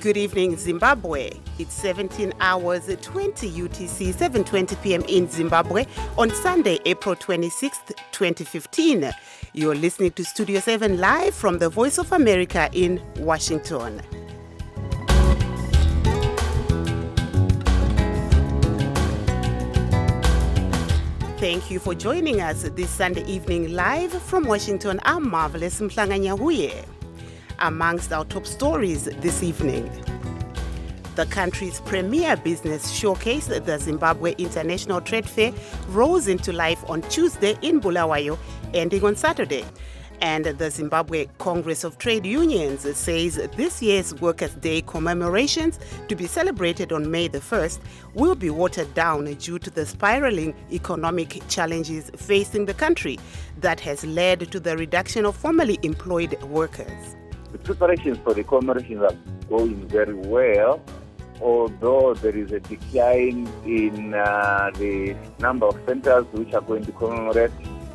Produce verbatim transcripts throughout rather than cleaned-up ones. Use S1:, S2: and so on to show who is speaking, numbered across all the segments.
S1: Good evening, Zimbabwe. It's seventeen hours, twenty U T C, seven twenty p.m. in Zimbabwe on Sunday, April twenty-sixth, twenty fifteen. You're listening to Studio seven live from the Voice of America in Washington. Thank you for joining us this Sunday evening live from Washington. I'm Marvelous Mhlanganyahuye. Amongst our top stories this evening, the country's premier business showcase, the Zimbabwe International Trade Fair, rose into life on Tuesday in Bulawayo, ending on Saturday. And the Zimbabwe Congress of Trade Unions says this year's Workers' Day commemorations, to be celebrated on May the first, will be watered down due to the spiraling economic challenges facing the country that has led to the reduction of formerly employed workers.
S2: The preparations for the commemorations are going very well, although there is a decline in uh, the number of centers which are going to commemorate.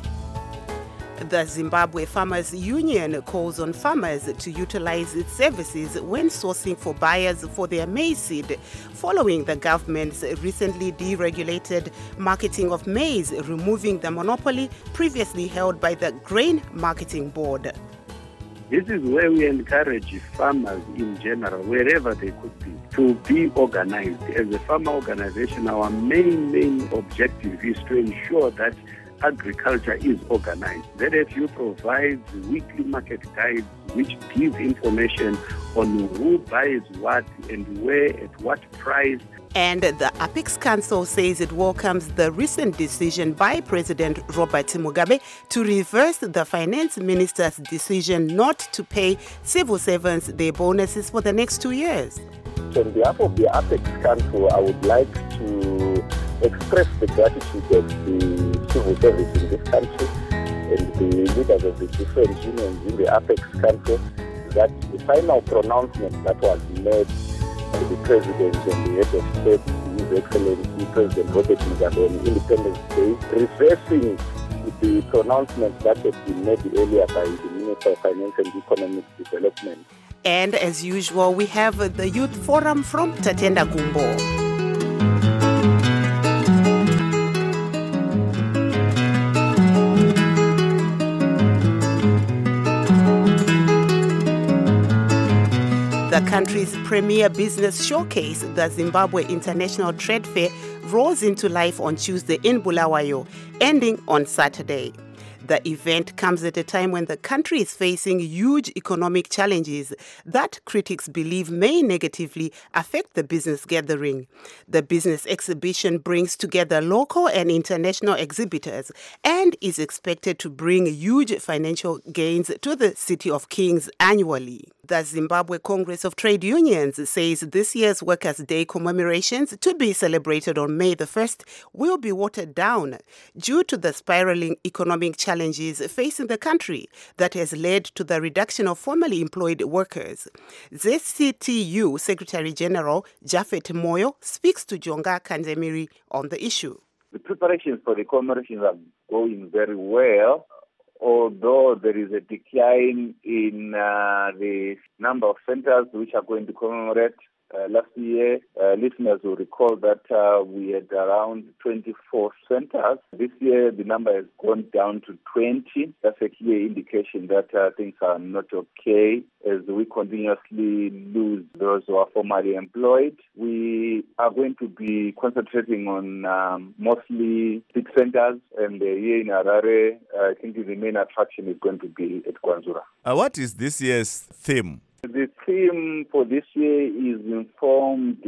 S1: The Zimbabwe Farmers Union calls on farmers to utilize its services when sourcing for buyers for their maize seed, following the government's recently deregulated marketing of maize, removing the monopoly previously held by the Grain Marketing Board.
S3: This is where we encourage farmers in general, wherever they could be, to be organized. As a farmer organization, our main, main objective is to ensure that agriculture is organized. Z F U provides weekly market guides which give information on who buys what and where, at what price.
S1: And the Apex Council says it welcomes the recent decision by President Robert Mugabe to reverse the finance minister's decision not to pay civil servants their bonuses for the next two years.
S4: So on behalf of the Apex Council, I would like to express the gratitude of the civil service in this country and the leaders of the different unions in the Apex Council that the final pronouncement that was made by the President and the head of state, His Excellency President Robert Mugabe on Independence Day, reversing the pronouncement that had been made earlier by the Minister of Finance and Economic Development.
S1: And as usual, we have the Youth Forum from Tatenda Gumbo. The country's premier business showcase, the Zimbabwe International Trade Fair, rose into life on Tuesday in Bulawayo, ending on Saturday. The event comes at a time when the country is facing huge economic challenges that critics believe may negatively affect the business gathering. The business exhibition brings together local and international exhibitors and is expected to bring huge financial gains to the City of Kings annually. The Zimbabwe Congress of Trade Unions says this year's Workers' Day commemorations, to be celebrated on May the first, will be watered down due to the spiraling economic challenges facing the country that has led to the reduction of formerly employed workers. Z C T U Secretary General Japhet Moyo speaks to Jonga Kanzemiri on the issue.
S2: The preparations for the commemorations are going very well, although there is a decline in uh, the number of centers which are going to commemorate. Uh, last year, uh, listeners will recall that uh, we had around twenty-four centers. This year, the number has gone down to twenty. That's a clear indication that uh, things are not okay as we continuously lose those who are formerly employed. We are going to be concentrating on um, mostly big centers, and uh, here in Harare, uh, I think the main attraction is going to be at Kwanzura.
S5: Uh, what is this year's theme?
S2: The theme for this year is informed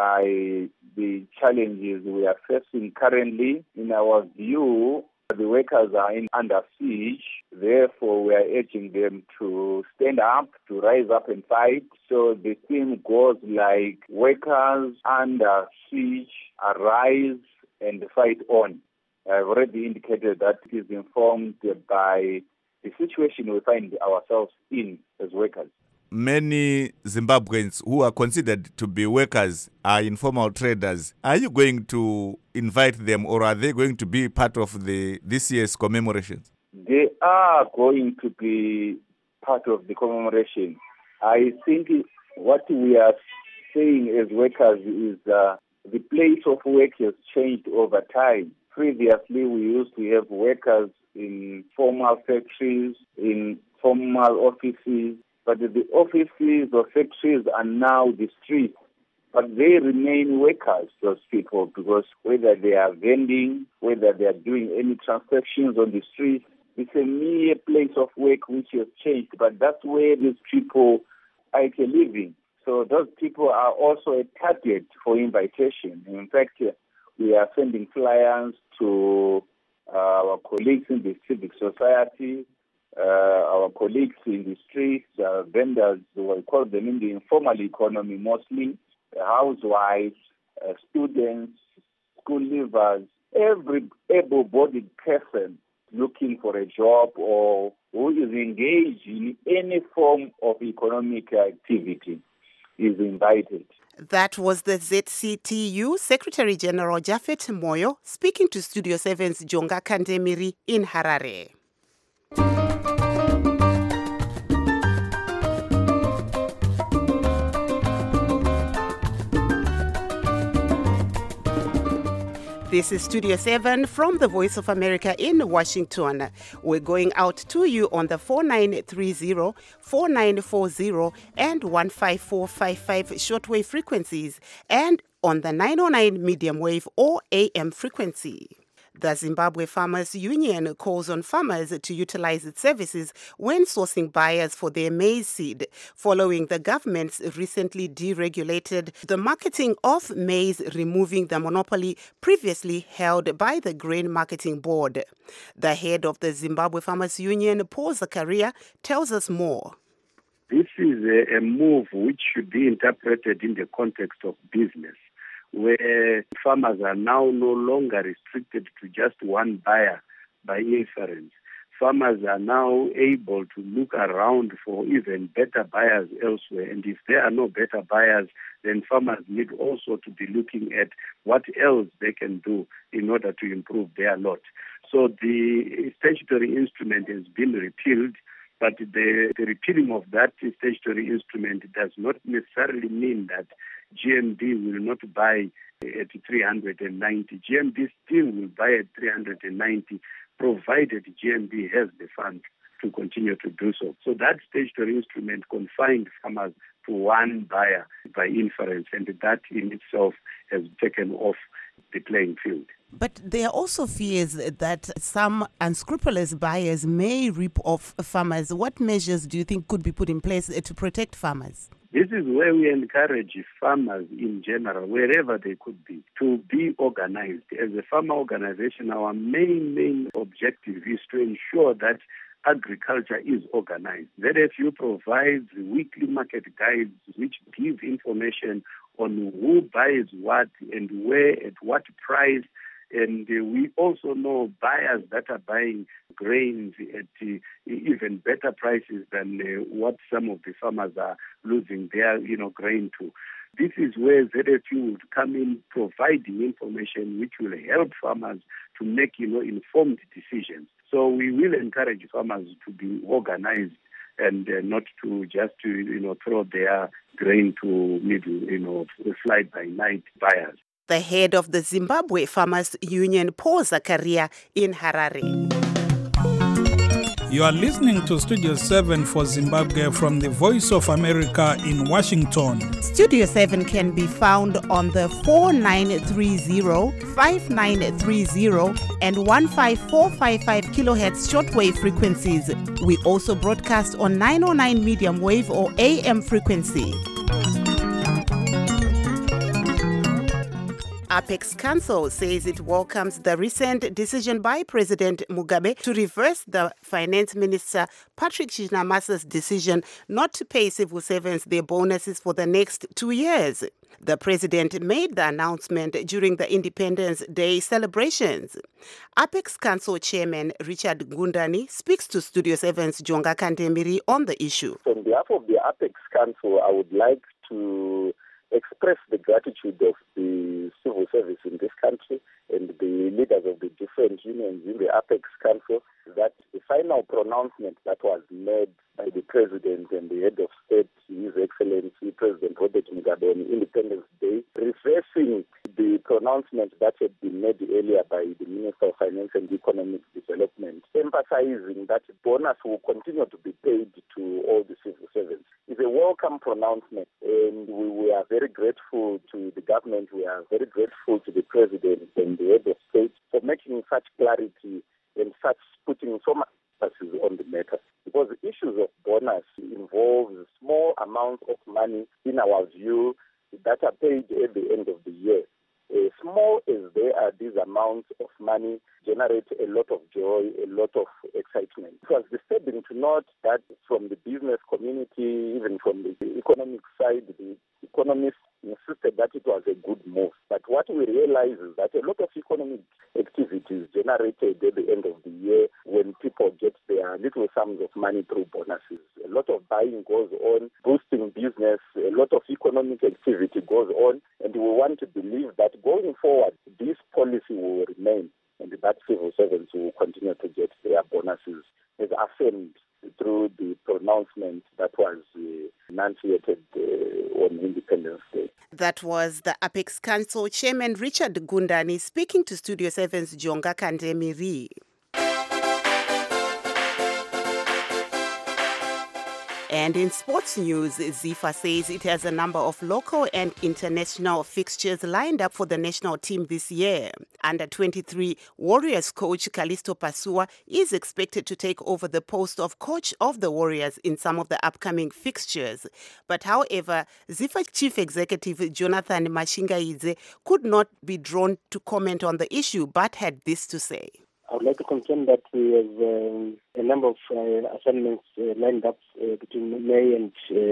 S2: by the challenges we are facing currently. In our view, the workers are in under siege. Therefore, we are urging them to stand up, to rise up and fight. So the theme goes like, workers under siege, arise and fight on. I've already indicated that it is informed by the situation we find ourselves in as workers.
S5: Many Zimbabweans who are considered to be workers are informal traders. Are you going to invite them, or are they going to be part of the this year's commemorations?
S2: They are going to be part of the commemoration. I think what we are saying as workers is uh, the place of work has changed over time. Previously, we used to have workers in formal factories, in formal offices, but the offices or factories are now the streets. But they remain workers, those people, because whether they are vending, whether they are doing any transactions on the streets, it's a mere place of work which has changed, but that's where these people are living. So those people are also a target for invitation. In fact, we are sending flyers to uh, our colleagues in the civic society, uh, our colleagues in the streets, uh, vendors, we call them in the informal economy mostly, housewives, uh, students, school leavers, every able-bodied person looking for a job or who is engaged in any form of economic activity is invited.
S1: That was the Z C T U Secretary General Japhet Moyo speaking to Studio seven's Jonga Kandemiri in Harare. This is Studio seven from the Voice of America in Washington. We're going out to you on the four nine three zero, four nine four zero and one five four five five shortwave frequencies and on the nine oh nine medium wave or A M frequency. The Zimbabwe Farmers Union calls on farmers to utilize its services when sourcing buyers for their maize seed, following the government's recently deregulated the marketing of maize, removing the monopoly previously held by the Grain Marketing Board. The head of the Zimbabwe Farmers Union, Paul Zakaria, tells us more.
S3: This is a, a move which should be interpreted in the context of business, where farmers are now no longer restricted to just one buyer by inference. Farmers are now able to look around for even better buyers elsewhere. And if there are no better buyers, then farmers need also to be looking at what else they can do in order to improve their lot. So the statutory instrument has been repealed, but the, the repealing of that statutory instrument does not necessarily mean that G M B will not buy at three hundred ninety. G M B still will buy at three hundred ninety, provided G M B has the funds to continue to do so. So that statutory instrument confined farmers to one buyer by inference, and that in itself has taken off the playing field.
S1: But there are also fears that some unscrupulous buyers may rip off farmers. What measures do you think could be put in place to protect farmers?
S3: This is where we encourage farmers in general, wherever they could be, to be organized. As a farmer organization, our main, main objective is to ensure that agriculture is organized. Z F U provides weekly market guides which give information on who buys what and where, at what price. And uh, we also know buyers that are buying grains at uh, even better prices than uh, what some of the farmers are losing their, you know, grain to. This is where Z F U would come in, providing information which will help farmers to make, you know, informed decisions. So we will encourage farmers to be organized and uh, not to just to, you know, throw their grain to middle, you know, fly-by-night buyers.
S1: The head of the Zimbabwe Farmers Union, Paul Zakaria, in Harare.
S6: You are listening to Studio seven for Zimbabwe from the Voice of America in Washington.
S1: Studio seven can be found on the four nine three zero, five nine three zero and one five four five five kilohertz shortwave frequencies. We also broadcast on nine oh nine medium wave or A M frequency. Apex Council says it welcomes the recent decision by President Mugabe to reverse the Finance Minister Patrick Chinamasa's decision not to pay civil servants their bonuses for the next two years. The president made the announcement during the Independence Day celebrations. Apex Council Chairman Richard Gundani speaks to Studio seven's Jonga Kandemiri on the issue.
S4: On behalf of the Apex Council, I would like to express the gratitude of the civil service in this country and the leaders of the different unions in the Apex Council that the final pronouncement that was made by the President and the Head of State, His Excellency Excellency President Robert Mugabe on Independence Day, reversing the pronouncement that had been made earlier by the Minister of Finance and Economic Development, emphasizing that bonus will continue to be paid to all the civil servants. It's a welcome pronouncement, and we, we are very grateful to the government. We are very grateful to the President and the head of state for making such clarity and such putting so much emphasis on the matter. Because the issues of bonus involve small amounts of money, in our view, that are paid at the end of the year. As small as they are, these amounts of money generate a lot of joy, a lot of excitement. It was disturbing to note that from the business community, even from the economic side, the economists insisted that it was a good move. But what we realize is that a lot of economic activities generated at the end of the year when people get their little sums of money through bonuses. A lot of buying goes on, boosting business, a lot of economic activity goes on, and we want to believe that going forward, this policy will remain and that civil servants will continue to get their bonuses as affirmed through the pronouncement that was uh, enunciated uh, on Independence Day.
S1: That was the Apex Council Chairman Richard Gundani speaking to Studio seven's Jonga Kandemiri. And in sports news, ZIFA says it has a number of local and international fixtures lined up for the national team this year. Under twenty-three Warriors coach Callisto Pasua is expected to take over the post of coach of the Warriors in some of the upcoming fixtures. But however, ZIFA Chief Executive Jonathan Mashingaidze could not be drawn to comment on the issue, but had this to say.
S7: I would like to confirm that we have um, a number of uh, assignments uh, lined up uh, between May and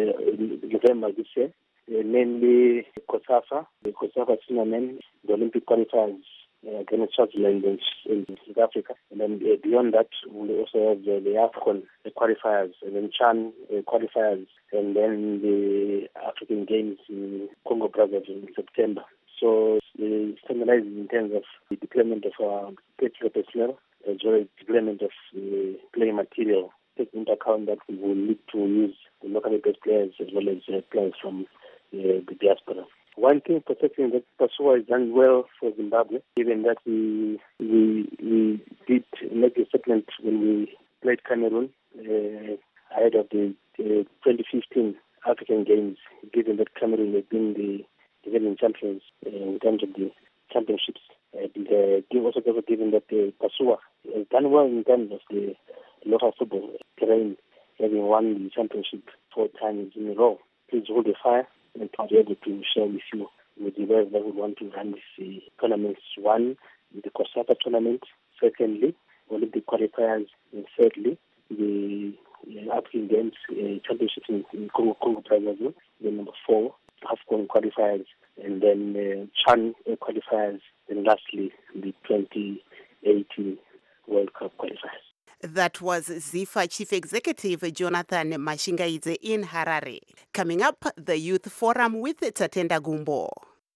S7: uh, November this year, uh, namely COSAFA, the COSAFA tournament, the Olympic qualifiers uh, against Swaziland and in South Africa. And then uh, beyond that, we also have uh, the AFCON the qualifiers, and then CHAN uh, qualifiers, and then the African Games in Congo-Brazzaville in September. So the standardized in terms of the deployment of our technical personnel, as well as deployment of the playing material, taking into account that we will need to use the locally based players as well as uh, players from uh, the diaspora. One thing for certain that Pasua has done well for Zimbabwe, given that we we, we did make a statement when we played Cameroon uh, ahead of the uh, twenty fifteen African Games, given that Cameroon had been the defending champions uh, in terms of the championships. Uh, the, uh, also given that the uh, Pasua has done well in terms of the local football terrain, having won the championship four times in a row. Please hold the fire and to be able to share with you with the way that we want to run these uh, tournaments. One, the COSAFA tournament. Secondly, Olympic qualifiers. And thirdly, the uh, African Games uh, championships in, in Congo, Congo Brazzaville. Then number four, AFCON qualifiers, and then uh, CHAN qualifiers, and lastly, the twenty eighteen World Cup qualifiers.
S1: That was ZIFA Chief Executive Jonathan Mashingaidze in Harare. Coming up, the Youth Forum with Tatenda Gumbo.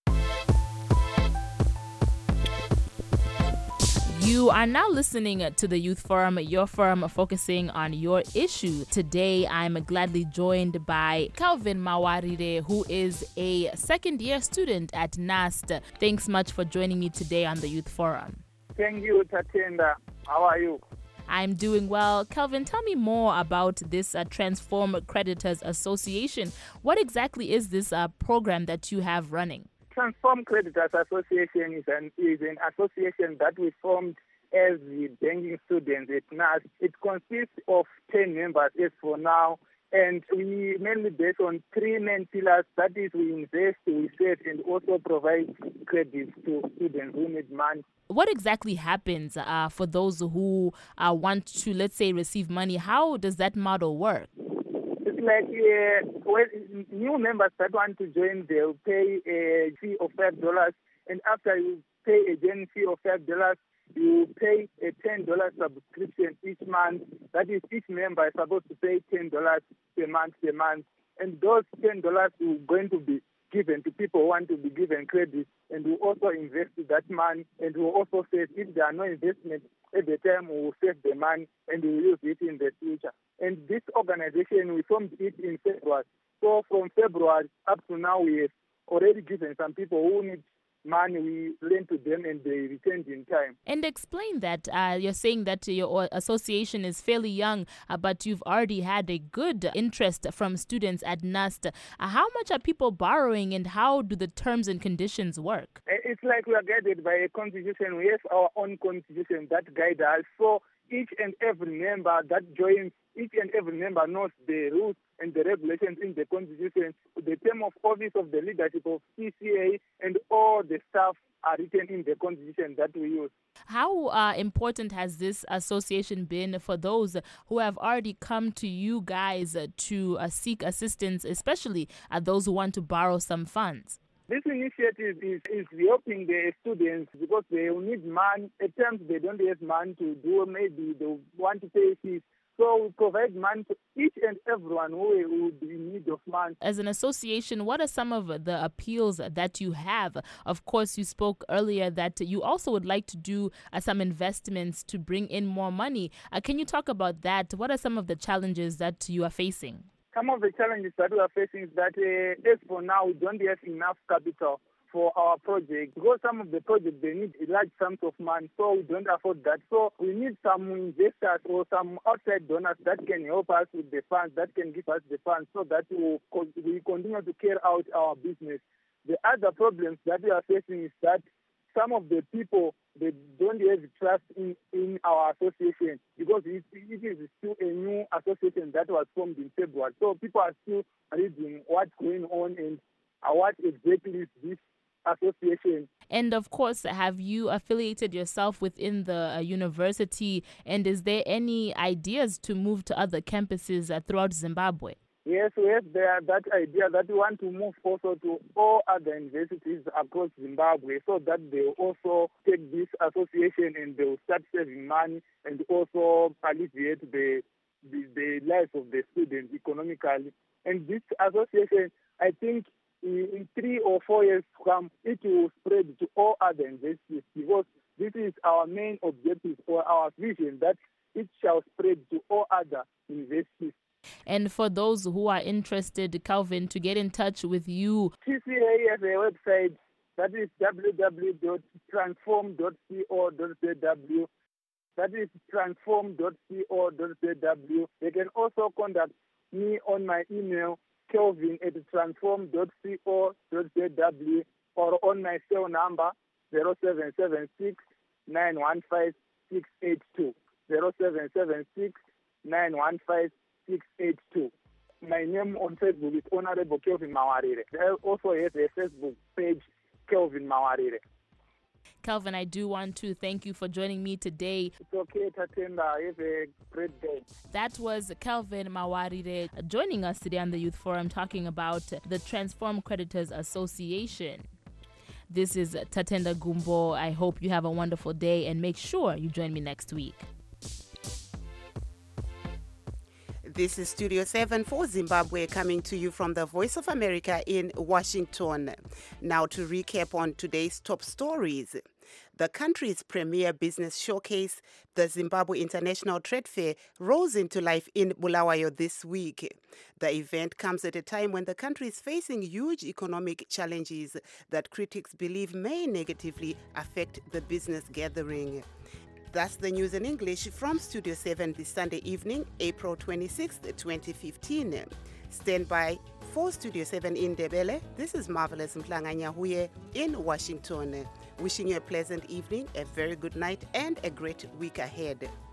S8: You are now listening to the Youth Forum, your forum focusing on your issue. Today, I'm gladly joined by Calvin Mawarire, who is a second-year student at N A S T. Thanks much for joining me today on the Youth Forum.
S9: Thank you, Tatenda. How are you?
S8: I'm doing well. Calvin, tell me more about this uh, Transform Creditors Association. What exactly is this uh, program that you have running?
S9: Transform Creditors Association is an, is an association that we formed as the banking students at N A S. It consists of ten members as for now, and we mainly based on three main pillars. That is, we invest, we save, and also provide credit to students who need money.
S8: What exactly happens uh, for those who uh, want to, let's say, receive money? How does that model work?
S9: It's like uh, when new members that want to join, they'll pay a fee of five dollars, and after you pay a join fee of five dollars, you pay a ten dollars subscription each month. That is, each member is supposed to pay ten dollars per month per month, and those ten dollars are going to be given to people who want to be given credit, and who also invest that money, and who also save. If there are no investments at the time, we will save the money and we will use it in the future. And this organization, we formed it in February. So So from February up to now, we have already given some people who need money, we lend to them and they returned in time.
S8: And explain that. Uh, you're saying that your association is fairly young, uh, but you've already had a good interest from students at N A S T. Uh, how much are people borrowing and how do the terms and conditions work?
S9: It's like we are guided by a constitution. We have our own constitution that guides us. So each and every member that joins, each and every member knows the rules and the regulations in the constitution. The term of office of the leadership of C C A and all the staff are written in the constitution that we use.
S8: How uh, important has this association been for those who have already come to you guys to uh, seek assistance, especially uh, those who want to borrow some funds?
S9: This initiative is, is helping the students because they will need money. At times they don't have money to do, maybe they want to pay fees. So we provide money to each and everyone who would be in need of money.
S8: As an association, what are some of the appeals that you have? Of course, you spoke earlier that you also would like to do uh, some investments to bring in more money. Uh, can you talk about that? What are some of the challenges that you are facing?
S9: Some of the challenges that we are facing is that uh, as for now, we don't have enough capital for our project because some of the projects they need large sums of money, so we don't afford that. So we need some investors or some outside donors that can help us with the funds, that can give us the funds so that we we continue to carry out our business. The other problems that we are facing is that some of the people they don't have trust in, in our association because it, it is still a new association that was formed in February. So people are still reading what's going on and uh, what exactly is this association.
S8: And of course, have you affiliated yourself within the uh, university? And is there any ideas to move to other campuses uh, throughout Zimbabwe?
S9: Yes, we have there that idea that we want to move also to all other universities across Zimbabwe so that they also take this association and they will start saving money and also alleviate the, the, the lives of the students economically. And this association, I think, in three or four years to come, it will spread to all other universities because this is our main objective or our vision that it shall spread to all other universities.
S8: And for those who are interested, Calvin, to get in touch with you,
S9: C C A has a website that is w w w dot transform dot co dot z w. That is transform dot co dot z w. They can also contact me on my email, Kelvin at transform dot co dot z w, or on my cell number zero seven seven six nine one five six eight two. zero seven seven six nine one five six eight two. My name on Facebook is Honorable Kelvin Mawarire. I also have a Facebook page, Kelvin Mawarire.
S8: Calvin, I do want to thank you for joining me today.
S9: It's okay, Tatenda. Have a great day.
S8: That was Calvin Mawarire joining us today on the Youth Forum talking about the Transform Creditors Association. This is Tatenda Gumbo. I hope you have a wonderful day and make sure you join me next week.
S1: This is Studio seven for Zimbabwe coming to you from the Voice of America in Washington. Now to recap on today's top stories. The country's premier business showcase, the Zimbabwe International Trade Fair, rose into life in Bulawayo this week. The event comes at a time when the country is facing huge economic challenges that critics believe may negatively affect the business gathering. That's the news in English from Studio seven this Sunday evening, April twenty-sixth, twenty fifteen. Stand by for Studio seven in Ndebele. This is Marvelous Mhlanga-Nyahuye in Washington. Wishing you a pleasant evening, a very good night, and a great week ahead.